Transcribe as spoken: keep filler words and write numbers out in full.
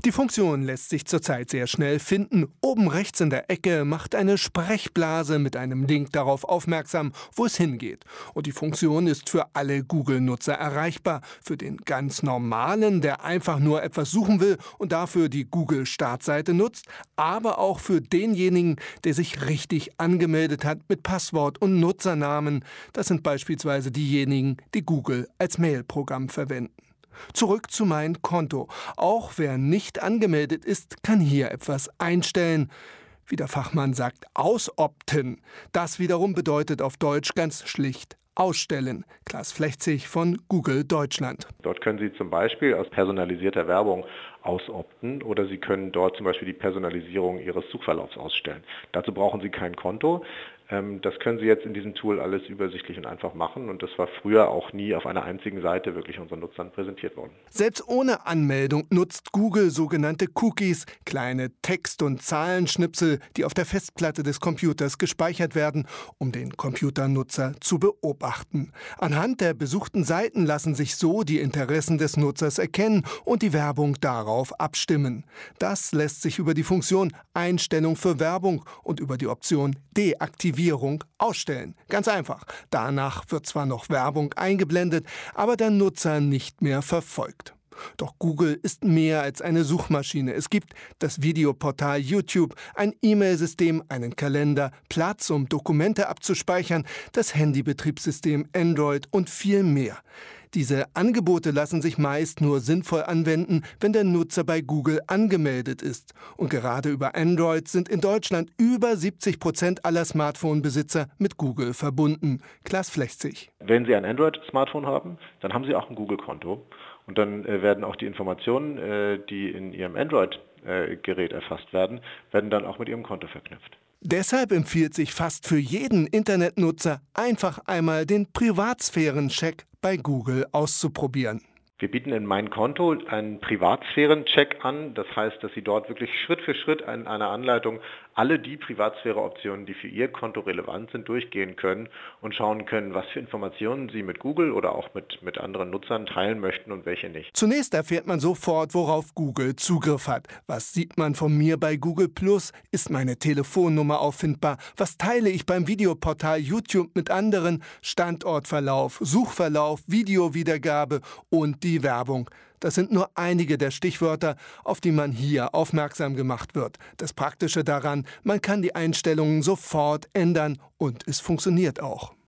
Die Funktion lässt sich zurzeit sehr schnell finden. Oben rechts in der Ecke macht eine Sprechblase mit einem Link darauf aufmerksam, wo es hingeht. Und die Funktion ist für alle Google-Nutzer erreichbar. Für den ganz normalen, der einfach nur etwas suchen will und dafür die Google-Startseite nutzt, aber auch für denjenigen, der sich richtig angemeldet hat mit Passwort und Nutzernamen. Das sind beispielsweise diejenigen, die Google als Mailprogramm verwenden. Zurück zu mein Konto. Auch wer nicht angemeldet ist, kann hier etwas einstellen. Wie der Fachmann sagt, ausopten. Das wiederum bedeutet auf Deutsch ganz schlicht ausstellen. Klaas Flechzig von Google Deutschland. Dort können Sie zum Beispiel aus personalisierter Werbung ausopten oder Sie können dort zum Beispiel die Personalisierung Ihres Suchverlaufs ausstellen. Dazu brauchen Sie kein Konto. Das können Sie jetzt in diesem Tool alles übersichtlich und einfach machen und das war früher auch nie auf einer einzigen Seite wirklich unseren Nutzern präsentiert worden. Selbst ohne Anmeldung nutzt Google sogenannte Cookies, kleine Text- und Zahlenschnipsel, die auf der Festplatte des Computers gespeichert werden, um den Computernutzer zu beobachten. Anhand der besuchten Seiten lassen sich so die Interessen des Nutzers erkennen und die Werbung darauf abstimmen. Das lässt sich über die Funktion Einstellung für Werbung und über die Option Deaktivierung ausstellen. Ganz einfach. Danach wird zwar noch Werbung eingeblendet, aber der Nutzer nicht mehr verfolgt. Doch Google ist mehr als eine Suchmaschine. Es gibt das Videoportal YouTube, ein E-Mail-System, einen Kalender, Platz, um Dokumente abzuspeichern, das Handybetriebssystem Android und viel mehr. Diese Angebote lassen sich meist nur sinnvoll anwenden, wenn der Nutzer bei Google angemeldet ist. Und gerade über Android sind in Deutschland über siebzig Prozent aller Smartphone-Besitzer mit Google verbunden. Klaas Flechzig. Wenn Sie ein Android-Smartphone haben, dann haben Sie auch ein Google-Konto. Und dann äh, werden auch die Informationen, äh, die in Ihrem Android-Gerät äh, erfasst werden, werden dann auch mit Ihrem Konto verknüpft. Deshalb empfiehlt sich fast für jeden Internetnutzer, einfach einmal den Privatsphären-Check bei Google auszuprobieren. Wir bieten in Mein Konto einen Privatsphären-Check an. Das heißt, dass Sie dort wirklich Schritt für Schritt in einer Anleitung alle die Privatsphäre-Optionen, die für Ihr Konto relevant sind, durchgehen können und schauen können, was für Informationen Sie mit Google oder auch mit, mit anderen Nutzern teilen möchten und welche nicht. Zunächst erfährt man sofort, worauf Google Zugriff hat. Was sieht man von mir bei Google Plus? Ist meine Telefonnummer auffindbar? Was teile ich beim Videoportal YouTube mit anderen? Standortverlauf, Suchverlauf, Videowiedergabe und die Werbung. Das sind nur einige der Stichwörter, auf die man hier aufmerksam gemacht wird. Das Praktische daran, man kann die Einstellungen sofort ändern und es funktioniert auch.